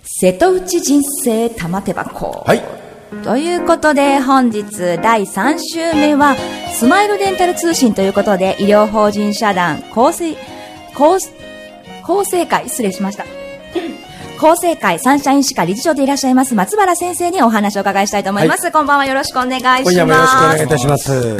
瀬戸内人生玉手箱。 はい。 ということで、本日第3週目は、スマイルデンタル通信ということで、医療法人社団厚生会、失礼しました。厚生会サンシャイン歯科理事長でいらっしゃいます松原先生にお話をお伺いしたいと思います。はい、こんばんは、よろしくお願いします。 今夜もよろしくお願いいたします。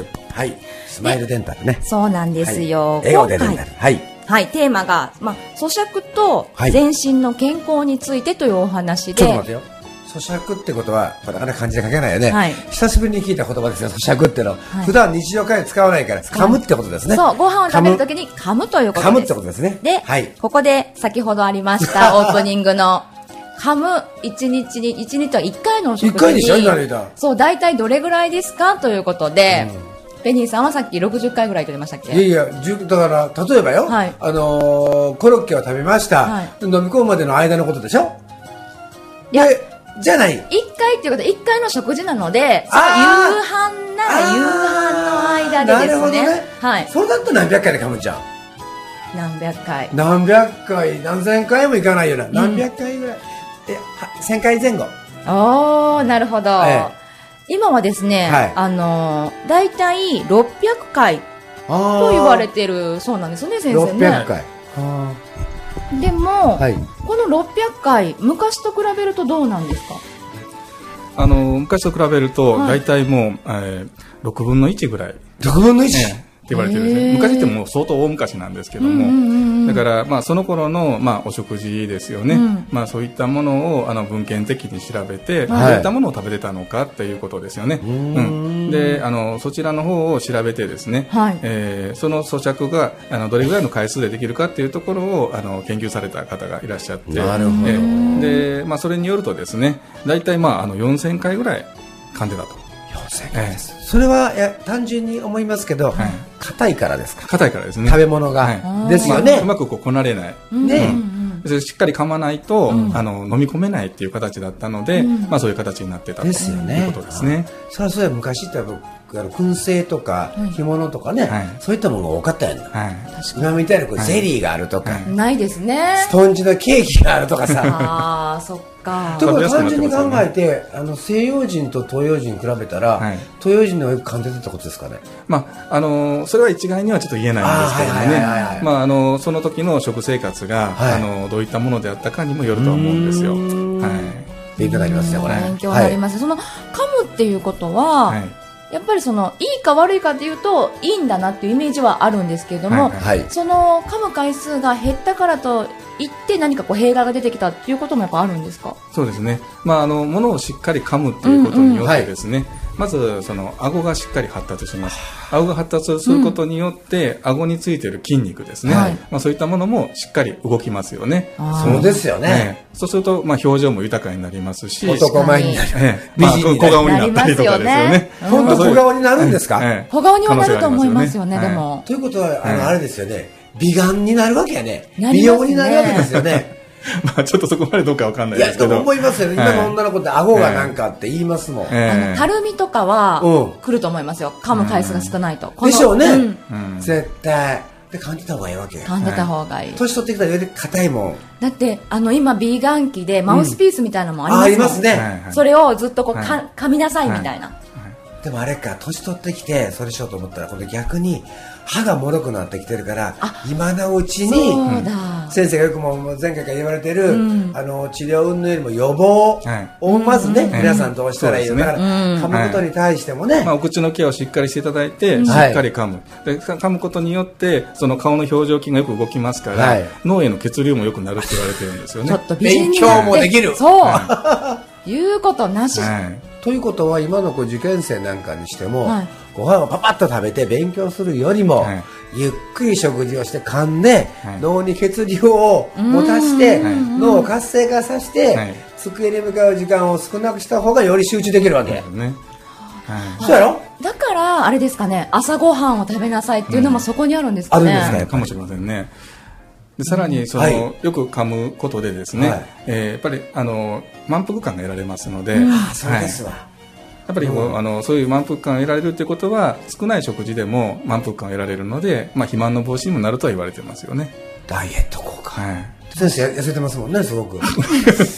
はい。スマイルデンタルね。 そうなんですよ。 はい、笑顔でデンタル。はい。 はい、テーマが、咀嚼と全身の健康についてというお話で。 ちょっと待ってよ。咀嚼ってことは、なかなか漢字で書けないよね。はい。久しぶりに聞いた言葉ですよ、咀嚼っての。はい、普段日常会話使わないから、噛むってことですね。 そう、ご飯を食べるときに噛むということです。 噛むってことですね。 で、はい、ここで先ほどありましたオープニングの、噛む1日は1回のお食事に。1回でしょ、今の言うた。そう、大体どれぐらいですかということで、ペニーさんはさっき60回ぐらいと言いましたっけ？ いやいや、だから、例えばよ、はい、コロッケを食べました、はい、飲み込むまでの間のことでしょ？いや、じゃない。 1回っていうことは1回の食事なので、その夕飯なら夕飯の間でですね。なるほどね。はい。 それだと何百回で噛むじゃん。 何百回。 何百回、何千回もいかないよな。何百回ぐらい。1000回前後。 おー、なるほど。今はですね、はい、だいたい600回と言われてるそうなんですね、先生ね。 600回。 でも、はい、この600回、昔と比べるとどうなんですか？ 昔と比べると、だいたいもう、6分の1ぐらい。 6分の 1？ って言われてるんですね。昔ってもう相当大昔なんですけども、だからその頃のお食事ですよね。そういったものを文献的に調べて、どういったものを食べてたのかっていうことですよね。で、そちらの方を調べてですね、その咀嚼がどれぐらいの回数でできるかっていうところを研究された方がいらっしゃって、 なるほど。 で、それによるとですね、だいたい4000回ぐらい噛んでたと。 4000回です。それは単純に思いますけど、硬いからですか？ 硬いからですね。 食べ物が。ですよね。 うまくこなれない。ね。しっかり噛まないと、飲み込めないっていう形だったので、そういう形になってたということですね。 それはそうや、昔って燻製とか干物とかね、そういったものが多かったやん。今みたいなゼリーがあるとか。 ないですね。 スポンジのケーキがあるとかさ。 ああ、そっか。 ということは単純に考えて、西洋人と東洋人比べたら、東洋人のよく噛んでたってことですかね。 それは一概にはちょっと言えないんですけどね。その時の食生活が、どういったものであったかにもよると思うんですよ。 勉強になりますね、これ。 勉強になります。その、噛むっていうことは、やっぱりいいか悪いかっていうと、いいんだなっていうイメージはあるんですけれども、その、噛む回数が減ったからといって何か弊害が出てきたっていうこともやっぱあるんですか？ そうですね。物をしっかり噛むっていうことによってですね、まず、顎がしっかり発達します。顎が発達することによって、顎についている筋肉ですね。そういったものもしっかり動きますよね。 そうですよね。 そうすると、表情も豊かになりますし、 男前になる。 美人に小顔になったりとかですよね。 本当小顔になるんですか？ 小顔にはなると思いますよね、でも。 ということは、あれですよね。美顔になるわけやね。美容になるわけですよね。 ちょっとそこまでどうかわかんないですけど。 いや、でも思いますよね。今の女の子って顎がなんかって言いますもん。 たるみとかは来ると思いますよ。噛む回数が少ないと。 でしょうね。絶対。で、噛んでた方がいいわけ。 噛んでた方がいい。 年取ってきたらより硬いもん。 だって、今、ビーガン機でマウスピースみたいなのもありますもん。 ありますね。 それをずっと噛みなさいみたいな。 でもあれか、年取ってきて、それしようと思ったら、今度逆に、歯が脆くなってきてるから、今のうちに、先生がよくも前回から言われてる、治療云々よりも予防をまずね、皆さんどうしたらいいのか、噛むことに対してもね。 お口のケアをしっかりしていただいて、しっかり噛む。で、噛むことによって、その顔の表情筋がよく動きますから、脳への血流も良くなるって言われてるんですよね。 ちょっと美人になって勉強もできる。 そう。言うことなし。 ということは今の受験生なんかにしても、ご飯をパパッと食べて勉強するよりも、ゆっくり食事をして噛んで、脳に血流を持たして、脳を活性化させて、机に向かう時間を少なくした方がより集中できるわけ。そうやろ？ だからあれですかね、朝ごはんを食べなさいっていうのもそこにあるんですかね。 あるんですかもしれませんね。でさらによく噛むことでですね、やっぱり満腹感が得られますので、 そうですわ。 やっぱりそういう満腹感を得られるということは、少ない食事でも満腹感を得られるので、肥満の防止にもなるとは言われてますよね。 ダイエット効果。先生痩せてますもんね、すごく。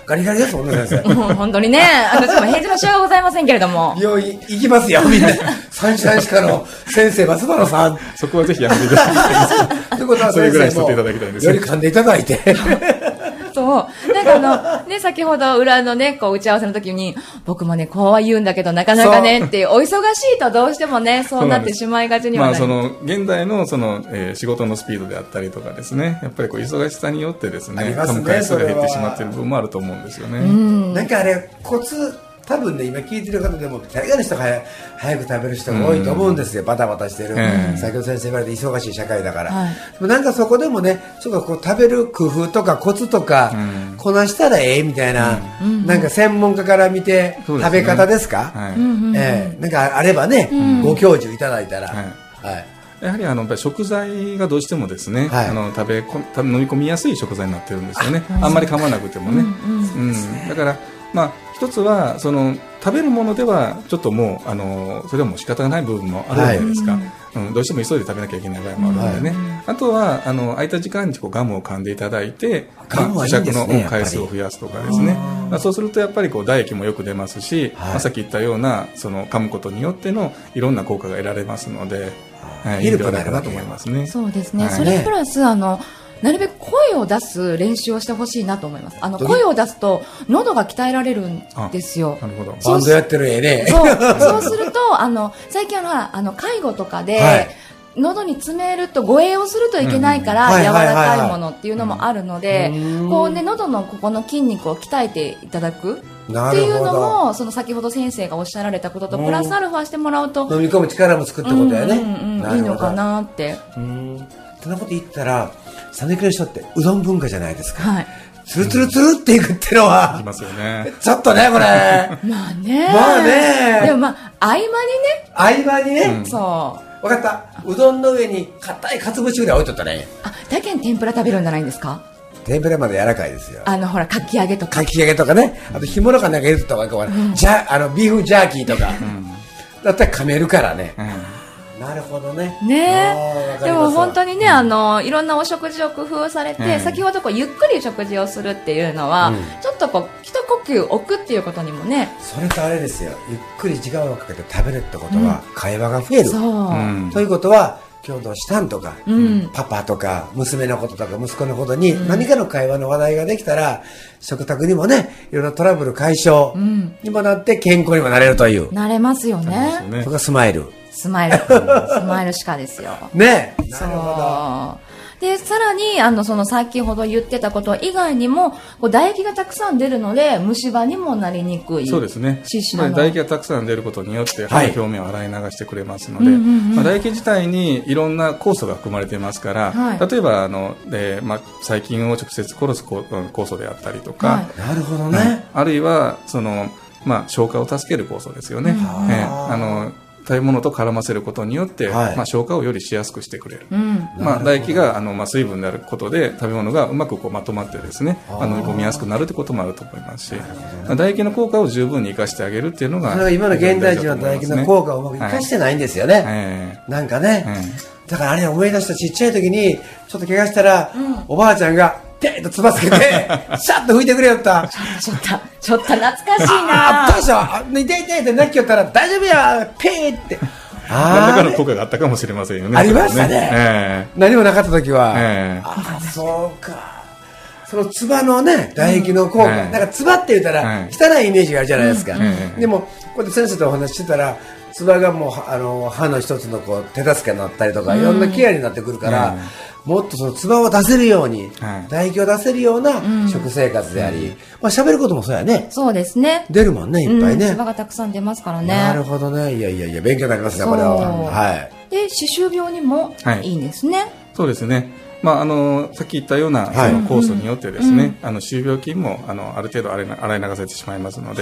ガリガリですもんね、先生。 本当にね、私も返事のしようがございませんけれども。 病院行きますよ、みんな。三者歯科の先生、松原さん。 そこはぜひやめていただきたい。ということは、それぐらいしとっていただきたいです。 より噛んでいただいて。 そう。なんかね、先ほど裏のね、こう打ち合わせの時に、僕もね、こうは言うんだけど、なかなかね、っていう、お忙しいとどうしてもね、そうなってしまいがちにはなる。 現代の仕事のスピードであったりとかですね、やっぱりこう、忙しさによってですね、噛む回数が減ってしまっている部分もあると思うんですよね。 なんかあれ、コツ、多分ね、今聞いてる方でも大概の人が早く食べる人が多いと思うんですよ、バタバタしてる、先ほど先生言われて忙しい社会だから、でもなんかそこでもね、ちょっとこう食べる工夫とかコツとか、こなしたらええみたいな、なんか専門家から見て、食べ方ですか、なんかあればね、ご教授いただいたら。 やはり食材がどうしてもですね、飲み込みやすい食材になってるんですよね。あんまり噛まなくてもね。だから一つは食べるものではちょっともうそれはもう仕方がない部分もあるじゃないですか。どうしても急いで食べなきゃいけない場合もあるのでね。あとは空いた時間にガムを噛んでいただいて、咀嚼の回数を増やすとかですね。そうするとやっぱり唾液もよく出ますし、さっき言ったような噛むことによってのいろんな効果が得られますので、いいのではないかなと思いますね。 そうですね。それプラスなるべく声を出す練習をしてほしいなと思います。声を出すと喉が鍛えられるんですよ。 なるほど。バンドやってるね。 そうすると最近介護とかで、喉に詰めると護衛をするといけないから柔らかいものっていうのもあるので、こうね喉のここの筋肉を鍛えていただくっていうのも先ほど先生がおっしゃられたこととプラスアルファしてもらうと飲み込む力もつくってことやね。 いいのかなって。 そんなこと言ったら讃岐の人ってうどん文化じゃないですか。ツルツルツルっていくってのは、 いますよね。 ちょっとね、これ。 まあね。でも合間にね。そう。 わかった。うどんの上に硬いかつぶしぐらい置いとったね。 だけに天ぷら食べるんじゃないんですか？ 天ぷらまで柔らかいですよ。 ほら、かき揚げとか。 かき揚げとかね。あと、干物かなんか入れとった方がいいかもね。ビーフジャーキーとか。だったら噛めるからね。なるほどね。 でも本当にね、いろんなお食事を工夫されて、先ほどゆっくり食事をするっていうのは、ちょっと一呼吸置くっていうことにもね。 それとあれですよ。ゆっくり時間をかけて食べるってことは、会話が増える。ということは、今日どうしたんとか、パパとか、娘のこととか、息子のことに、何かの会話の話題ができたら、食卓にもね、いろんなトラブル解消にもなって、健康にもなれるという。 なれますよね。 それがスマイル。 スマイルしかですよ。 ね。 なるほど。で、さらに、先ほど言ってたこと以外にも、唾液がたくさん出るので、虫歯にもなりにくい。 そうですね。唾液がたくさん出ることによって、歯の表面を洗い流してくれますので、唾液自体にいろんな酵素が含まれていますから、例えば、細菌を直接殺す酵素であったりとか、 なるほどね。 あるいは、消化を助ける酵素ですよね。食べ物と絡ませることによって、消化をよりしやすくしてくれる。唾液が水分であることで食べ物がうまくまとまってですね、飲み込みやすくなるってこともあると思いますし、唾液の効果を十分に生かしてあげるっていうのが、 それは今の現代人は唾液の効果をうまく生かしてないんですよね。なんかね。だからあれ思い出した、ちっちゃい時にちょっと怪我したら、おばあちゃんがペッとつばつけてシャッと拭いてくれよった。 ちょっと懐かしいな。あったでしょ。痛い痛いって泣きよったら大丈夫やペーって。 何らかの効果があったかもしれませんよね。 ありましたね。何もなかった時は。そうか。そのつばのね、唾液の効果。なんかつばって言ったら汚いイメージがあるじゃないですか。でも、こうやって先生とお話してたら、つばがもう歯の一つの手助けになったりとか、いろんなケアになってくるから、もっとそのつばを出せるように、唾液を出せるような食生活であり、喋ることもそうやね。 そうですね。 出るもんね、いっぱいね。 つばがたくさん出ますからね。 なるほどね。いや、勉強になりますね、これは。はい。 で、歯周病にもいいんですね。 そうですね。さっき言ったような酵素によってですね、歯周病菌もある程度洗い流せてしまいますので。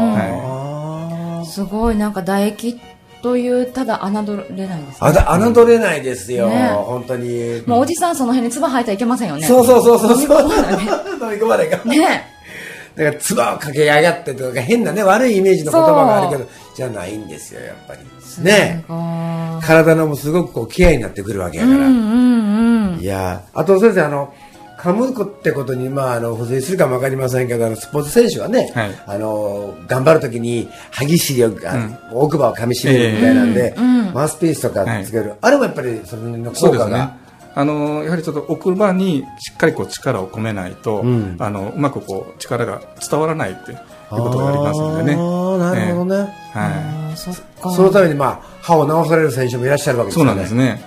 すごい、なんか唾液というただ侮れないですね。 侮れないですよ、本当に。 もうおじさんその辺に唾吐いたらいけませんよね。 そう。飲み込まないからね。だから唾をかけやがってとか変なね悪いイメージの言葉があるけどじゃないんですよやっぱりね。体のもすごくケアになってくるわけやから。いやあと先生噛むってことに、付随するかもわかりませんけど、スポーツ選手はね、頑張るときに歯ぎしりを、奥歯を噛みしめるみたいなんで、マウスピースとかつける。あれもやっぱりそれの効果が。やはりちょっと奥歯にしっかり力を込めないと、うまく力が伝わらないっていうことがありますのでね。 なるほどね。そのために歯を治される選手もいらっしゃるわけですよね。 そうなんですね。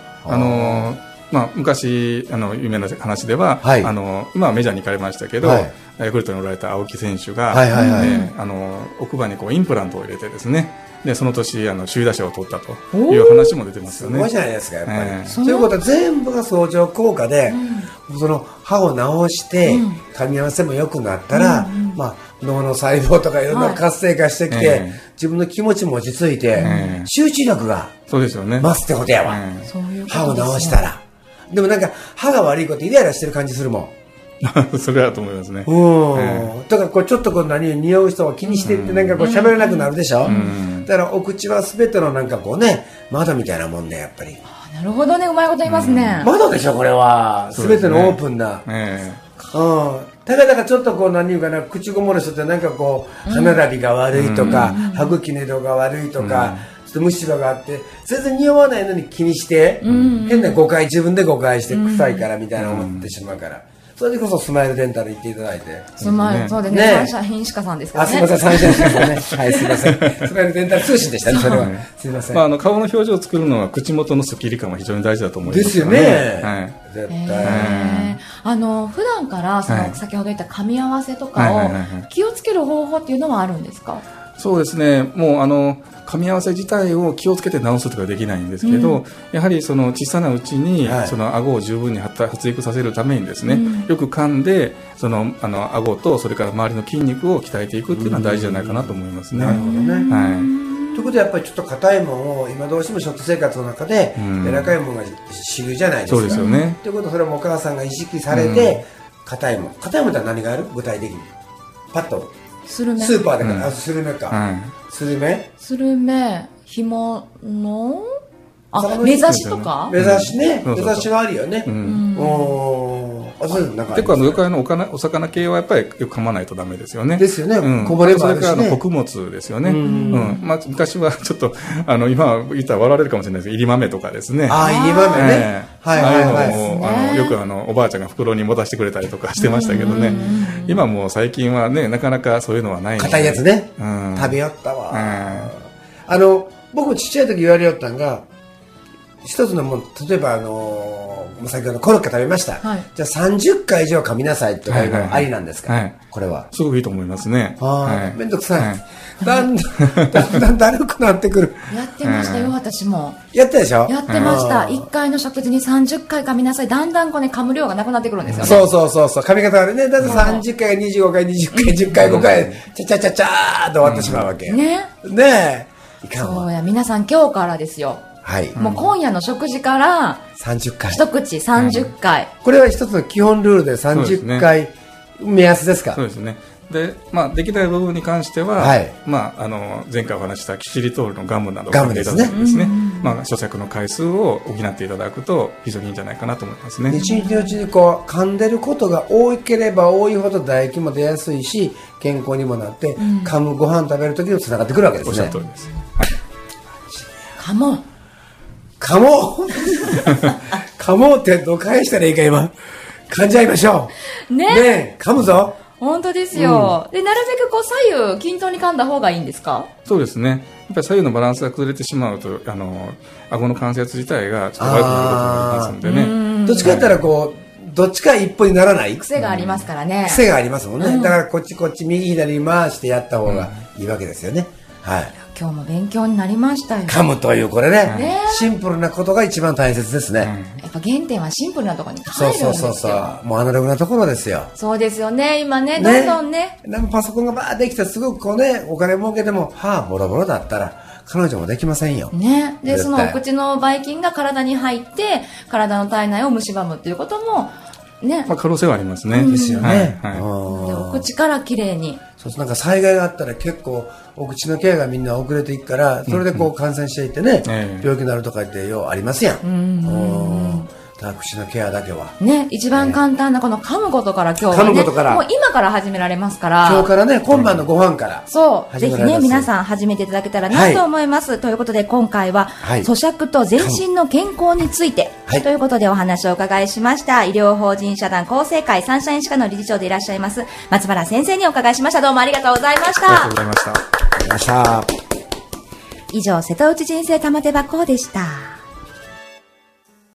昔有名な話では、今はメジャーに行かれましたけど、ヤクルトにおられた青木選手が奥歯にインプラントを入れてですね、でその年首位打者を取ったという話も出てますよね。 すごいじゃないですか、やっぱり。そういうことは全部が相乗効果で、その歯を治して噛み合わせも良くなったら、脳の細胞とかいろんな活性化してきて、自分の気持ちも落ち着いて、集中力が増すってことやわ。歯を治したら。でもなんか歯が悪いことイライラしてる感じするもん。 それだと思いますね。 だからちょっと匂う人を気にしてって喋れなくなるでしょ。だからお口は全ての窓みたいなもんね、やっぱり。 なるほどね、うまいこと言いますね。 窓でしょ、これは。全てのオープンな。ただちょっと何言うかな、口ごもる人って歯並びが悪いとか、歯茎の色が悪いとか、虫歯があって、全然匂わないのに気にして、変な誤解、自分で誤解して臭いからみたいな思ってしまうから。それでこそスマイルデンタル行っていただいて。 そうですね。サンシャイン歯科さんですからね。 すみません、サンシャイン歯科さんね。はい、すみません。スマイルデンタル通信でしたね、それは。すみません。 顔の表情を作るのは口元のスッキリ感は非常に大事だと思います。 ですよね。絶対。 普段から先ほど言った噛み合わせとかを気をつける方法っていうのはあるんですか？ そうですね。もう噛み合わせ自体を気をつけて直すことができないんですけど、やはりその小さなうちにその顎を十分に発育させるためにですね、よく噛んでその顎とそれから周りの筋肉を鍛えていくっていうのは大事じゃないかなと思いますね。 なるほどね。ということでやっぱりちょっと硬いものを今どうしても食生活の中で柔らかいものが主流じゃないですか。 そうですよね。 ということはそれもお母さんが意識されて硬いものって何がある？具体的にパッとスーパーで買ったスルメか。スルメ、干物、目指しとか？目指しね。目指しはあるよね。 結構魚介のお魚系はやっぱりよく噛まないとダメですよね。 ですよね。こぼれもあるしね。 それから穀物ですよね。昔はちょっと今は言ったら笑われるかもしれないですけど、いり豆とかですね。 いり豆ね。 よくおばあちゃんが袋に持たせてくれたりとかしてましたけどね。今もう最近はね、なかなかそういうのはないので。 硬いやつね。食べよったわ。僕ちっちゃい時言われよったんが、一つのもん、例えば先ほどコロッケ食べました。じゃあ30回以上噛みなさいとかいうのはありなんですか？これは。 すごくいいと思いますね。 めんどくさい。だんだんだるくなってくる。 やってましたよ、私も。 やったでしょ？ やってました。1回の食事に30回噛みなさい。だんだん噛む量がなくなってくるんですよね。 そう。噛み方がね、だって30回、25回、20回、10回、5回、ちゃーっと終わってしまうわけ。 ねえ。 そうや、皆さん今日からですよ。もう今夜の食事から 30回一口30回、 これは一つの基本ルールで30回目安ですか？ そうですね。で、できない部分に関しては、前回お話したキシリトールのガムなどをかけていただいてですね、咀嚼の回数を補っていただくと非常にいいんじゃないかなと思いますね。 一日のうちに噛んでることが多ければ多いほど唾液も出やすいし健康にもなって、噛むご飯食べるときにつながってくるわけですね。 おっしゃる通りです。 噛もう噛もうってどう返したらいいか今噛んじゃいましょうね。噛むぞ。 本当ですよ。でなるべく左右均等に噛んだ方がいいんですか？ そうですね。やっぱり左右のバランスが崩れてしまうと顎の関節自体がちょっと悪くなることになりますんでね。 どっちかやったらどっちか一歩にならない癖がありますからね。 癖がありますもんね。だからこっち右左に回してやった方がいいわけですよね。 今日も勉強になりましたよ。 噛むというこれね、シンプルなことが一番大切ですね。 やっぱ原点はシンプルなところに帰るんですよ。 そうもうアナログなところですよ。 そうですよね。今ね、どんどんね。 パソコンがバーできてすごくお金儲けてもボロボロだったら彼女もできませんよ。 ね。でそのお口のばい菌が体に入って体の体内を蝕むっていうこともね。 可能性はありますね。 ですよね。 お口からきれいに。 なんか災害があったら結構お口のケアがみんな遅れていくからそれで感染していってね、病気になるとかってようありますやん。 口のケアだけはね、一番簡単なこの噛むことから今日はね、もう今から始められますから、 今日からね、今晩のご飯からそうぜひね皆さん始めていただけたらなと思います、ということで今回は、咀嚼と全身の健康について、ということでお話をお伺いしました。医療法人社団厚生会サンシャイン歯科の理事長でいらっしゃいます松原先生にお伺いしました。どうもありがとうございました。 ありがとうございました。 ありがとうございました。 以上、瀬戸内人生玉手箱でした。